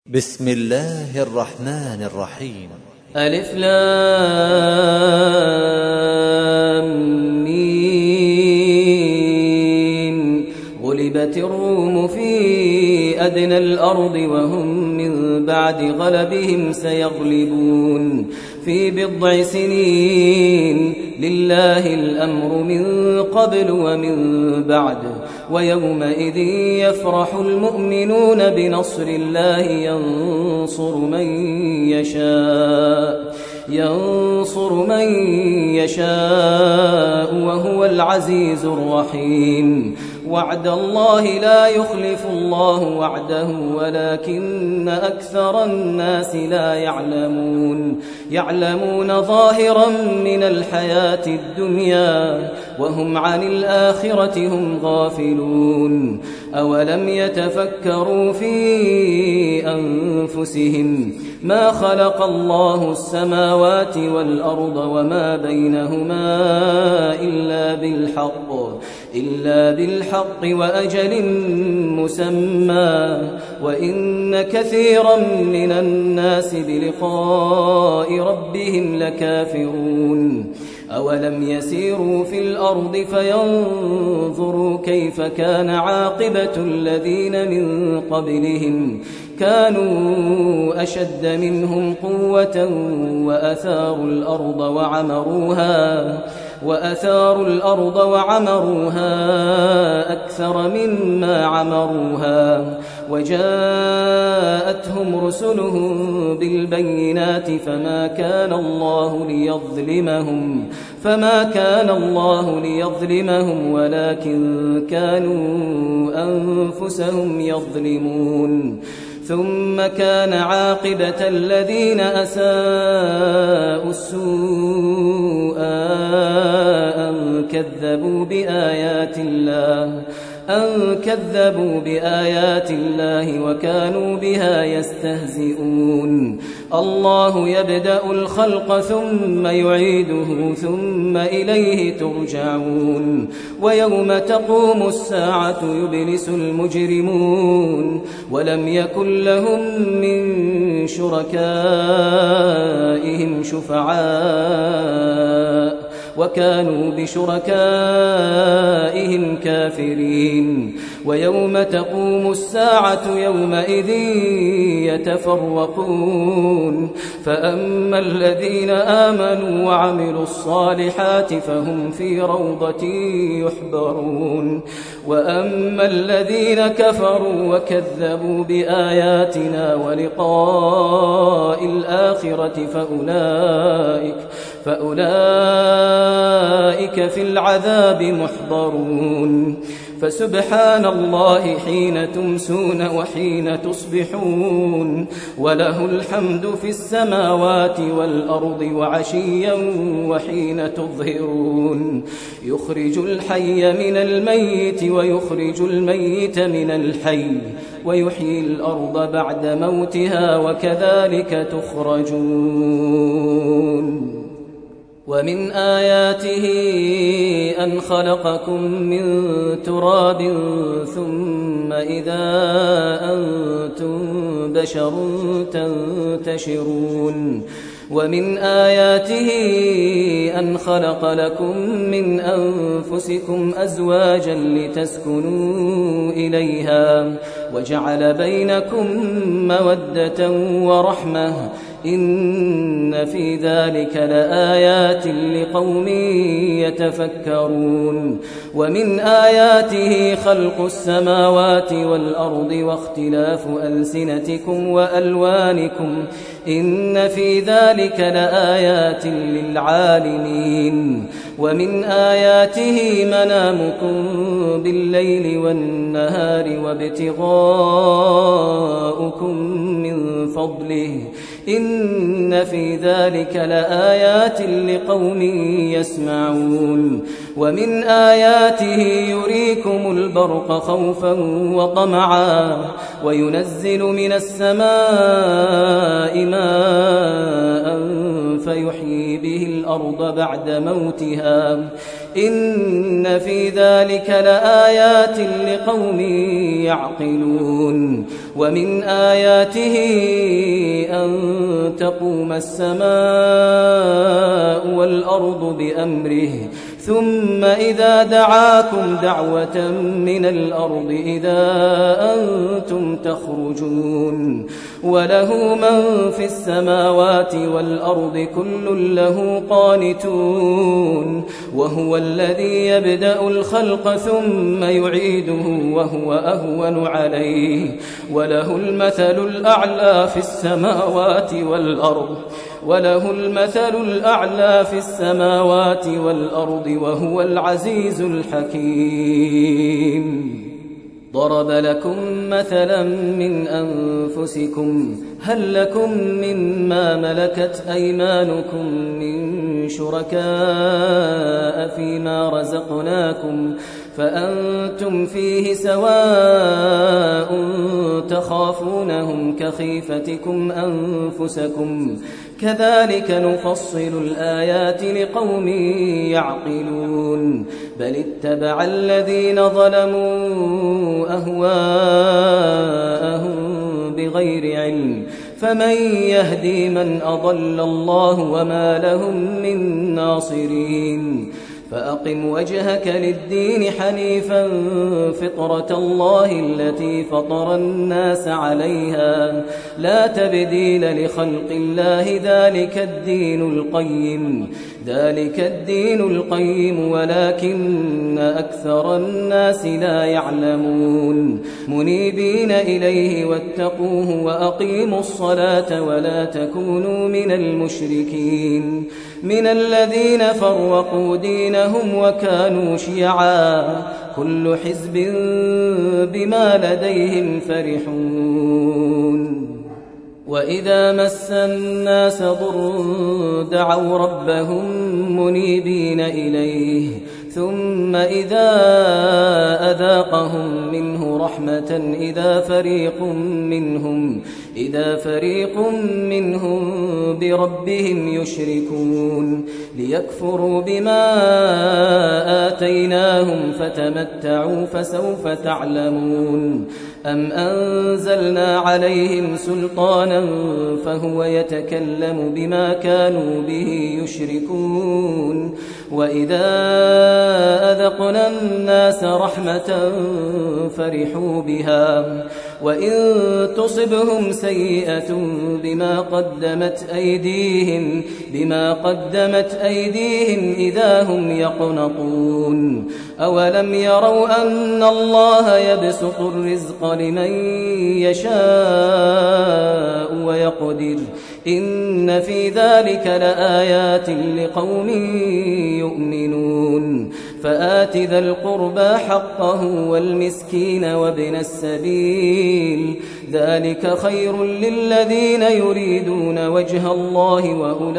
بسم الله الرحمن الرحيم. ألف لام ميم. غلبت الروم في أدنى الأرض وهم من بعد غلبهم سيغلبون في بضع سنين. لله الأمر من قبل ومن بعد ويومئذ يفرح المؤمنون بنصر الله ينصر من يشاء وهو العزيز الرحيم. وعد الله لا يخلف الله وعده ولكن أكثر الناس لا يعلمون ظاهرا من الحياة الدنيا وهم عن الآخرة هم غافلون. أولم يتفكروا في أنفسهم ما خلق الله السماوات والأرض وما بينهما إلا بالحق وأجل مسمى وإن كثيرا من الناس بلقاء ربهم لكافرون. أولم يسيروا في الأرض فينظروا كيف كان عاقبة الذين من قبلهم كانوا أشد منهم قوة وأثاروا الأرض وعمروها أكثر مما عمروها وجاءتهم رسلهم بالبينات فما كان الله ليظلمهم ولكن كانوا أنفسهم يظلمون. ثم كان عاقبة الذين أساءوا السوء أن كذبوا بآيات الله وكانوا بها يستهزئون. الله يبدأ الخلق ثم يعيده ثم إليه ترجعون. ويوم تقوم الساعة يبلس المجرمون ولم يكن لهم من شركائهم شفعاء وكانوا بشركائهم كافرين. ويوم تقوم الساعة يومئذ يتفرقون فأما الذين آمنوا وعملوا الصالحات فهم في روضة يحبرون وأما الذين كفروا وكذبوا بآياتنا ولقاء الآخرة فأولئك في العذاب محضرون. فسبحان الله حين تمسون وحين تصبحون وله الحمد في السماوات والأرض وعشيا وحين تظهرون. يخرج الحي من الميت ويخرج الميت من الحي ويحيي الأرض بعد موتها وكذلك تخرجون. ومن آياته أن خلقكم من تراب ثم إذا أنتم بشر تنتشرون. ومن آياته أن خلق لكم من أنفسكم أزواجا لتسكنوا إليها وجعل بينكم مودة ورحمة إن في ذلك لآيات لقوم يتفكرون. ومن آياته خلق السماوات والأرض واختلاف ألسنتكم وألوانكم إن في ذلك لآيات للعالمين. ومن آياته منامكم بالليل والنهار وابتغاؤكم من فضله إن في ذلك لآيات لقوم يسمعون. ومن آياته يريكم البرق خوفا وطمعا وينزل من السماء ماء فيحيي به الأرض بعد موتها إن في ذلك لآيات لقوم يعقلون ومن آياته أن تقوم السماء والأرض بأمره ثم إذا دعاكم دعوة من الأرض إذا أنتم تخرجون وله من في السماوات والأرض كل له قانتون وهو الذي يبدأ الخلق ثم يعيده وهو أهون عليه وله المثل الأعلى في السماوات والأرض وهو العزيز الحكيم ضرب لكم مثلا من أنفسكم هل لكم مما ملكت أيمانكم من شركاء فيما رزقناكم فأنتم فيه سواء تخافونهم كخيفتكم أنفسكم كذلك نفصل الآيات لقوم يعقلون بل اتبع الذين ظلموا أهواءهم بغير علم فمن يهدي من أضل الله وما لهم من ناصرين فأقم وجهك للدين حنيفا فطرة الله التي فطر الناس عليها لا تبديل لخلق الله ذلك الدين القيم ولكن أكثر الناس لا يعلمون منيبين إليه واتقوه وأقيموا الصلاة ولا تكونوا من المشركين من الذين فرقوا دينهم وكانوا شيعا كل حزب بما لديهم فرحون وإذا مس الناس ضر دعوا ربهم منيبين إليه ثم إذا أذاقهم منه رحمة إذا فريق منهم بربهم يشركون ليكفروا بما آتيناهم فتمتعوا فسوف تعلمون أم أنزلنا عليهم سلطانا فهو يتكلم بما كانوا به يشركون وإذا أذقنا الناس رحمة فرحوا بها وإن تصبهم سيئة بما قدمت أيديهم إذا هم يقنطون أولم يروا أن الله يبسط الرزق لمن يشاء ويقدر إن في ذلك لآيات لقوم يؤمنون فآت ذا القربى حقه والمسكين وابن السبيل ذلك خير للذين يريدون وجه الله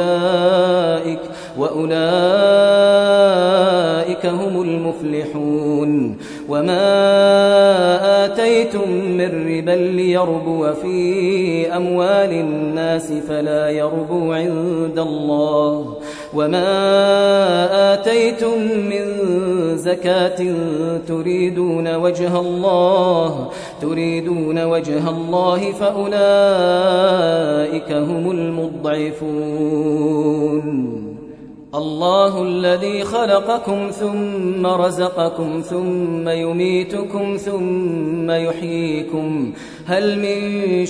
وأولئك هم المفلحون وما آتيتم من ربا ليربو في أموال الناس فلا يربو عند الله وما آتيتم من زكاة تريدون وجه الله فأولئك هم المضعفون الله الذي خلقكم ثم رزقكم ثم يميتكم ثم يحييكم هل من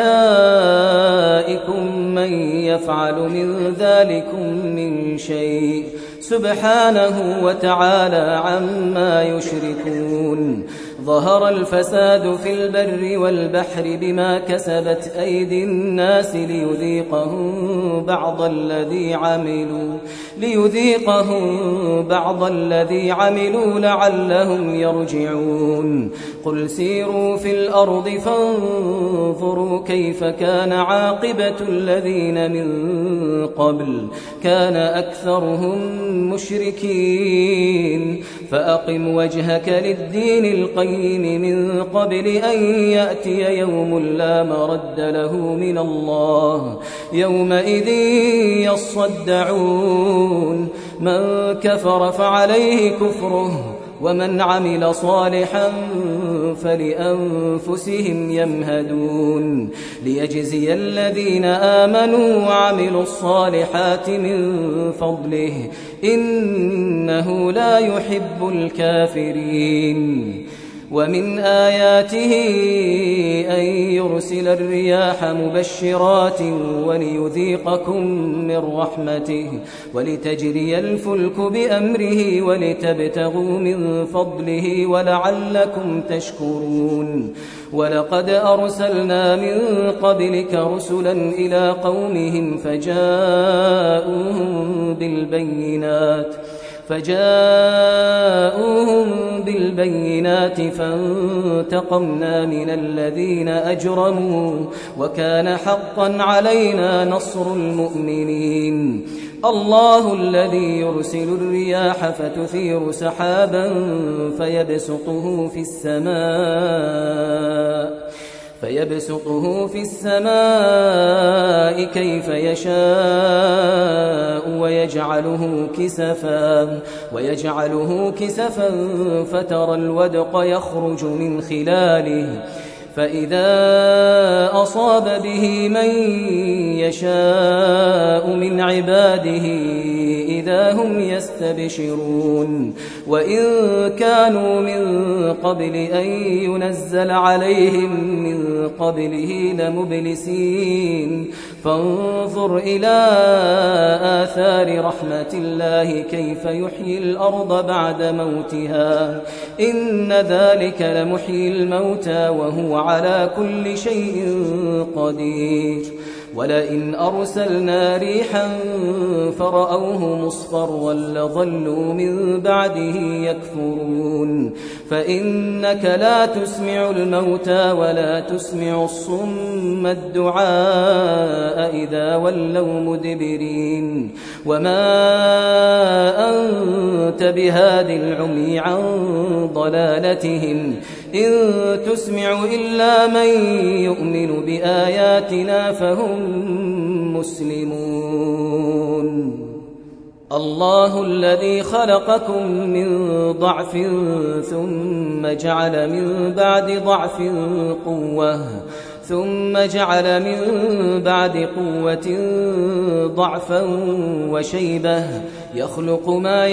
شركائكم من يفعل من ذلكم من شيء سبحانه وتعالى عما يشركون ظهر الفساد في البر والبحر بما كسبت أيدي الناس ليذيقهم بعض الذي عملوا لعلهم يرجعون قل سيروا في الأرض فانظروا كيف كان عاقبة الذين من قبل كان أكثرهم مشركين فأقم وجهك للدين القيم الجحيم من قبل أن يأتي يوم لا مرد له من الله يومئذ يصدعون من كفر فعليه كفره ومن عمل صالحا فلأنفسهم يمهدون ليجزي الذين آمنوا وعملوا الصالحات من فضله إنه لا يحب الكافرين ومن آياته أن يرسل الرياح مبشرات وليذيقكم من رحمته ولتجري الفلك بأمره ولتبتغوا من فضله ولعلكم تشكرون ولقد أرسلنا من قبلك رسلا إلى قومهم فجاءوهم بالبينات فانتقمنا من الذين أجرموا وكان حقا علينا نصر المؤمنين الله الذي يرسل الرياح فتثير سحابا فيبسطه في السماء كيف يشاء ويجعله كسفا فترى الودق يخرج من خلاله فإذا أصاب به من يشاء من عباده إذا هم يستبشرون وإن كانوا من قبل أن ينزل عليهم من قبله لمبلسين فانظر إلى آثار رحمة الله كيف يحيي الأرض بعد موتها إن ذلك لمحيي الموتى وهو على كل شيء قدير ولئن أرسلنا ريحا فرأوه مصفرا لظلوا من بعده يكفرون فإنك لا تسمع الموتى ولا تسمع الصم الدعاء إذا ولوا مدبرين وما أنت بهاد العمي عن ضلالتهم إن تسمع إلا من يؤمن بآياتنا فهم مسلمون الله الذي خلقكم من ضعف ثم جعل من بعد ضعف قوة ثم جعل من بعد قوة ضعفا وشيبة يخلق ما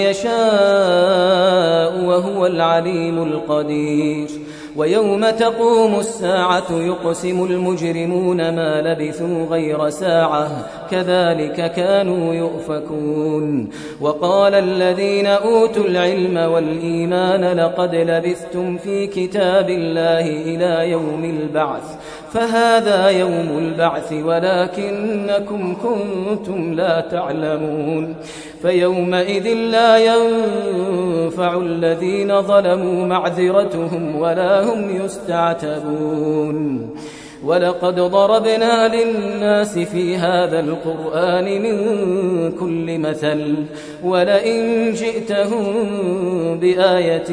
يشاء وهو العليم القدير ويوم تقوم الساعة يقسم المجرمون ما لبثوا غير ساعة كذلك كانوا يؤفكون وقال الذين أوتوا العلم والإيمان لقد لبثتم في كتاب الله إلى يوم البعث فهذا يوم البعث ولكنكم كنتم لا تعلمون فيومئذ لا ينفع الذين ظلموا معذرتهم ولا هم يستعتبون ولقد ضربنا للناس في هذا القرآن من كل مثل ولئن جئتهم بآية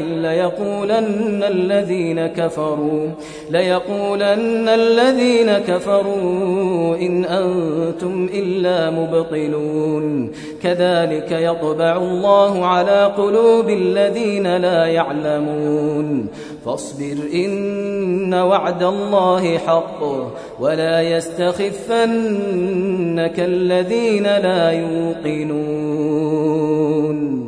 ليقولن الذين كفروا إن أنتم إلا مبطلون كذلك يطبع الله على قلوب الذين لا يعلمون فاصبر إن وعد الله حق ولا يستخفنك الذين لا يوقنون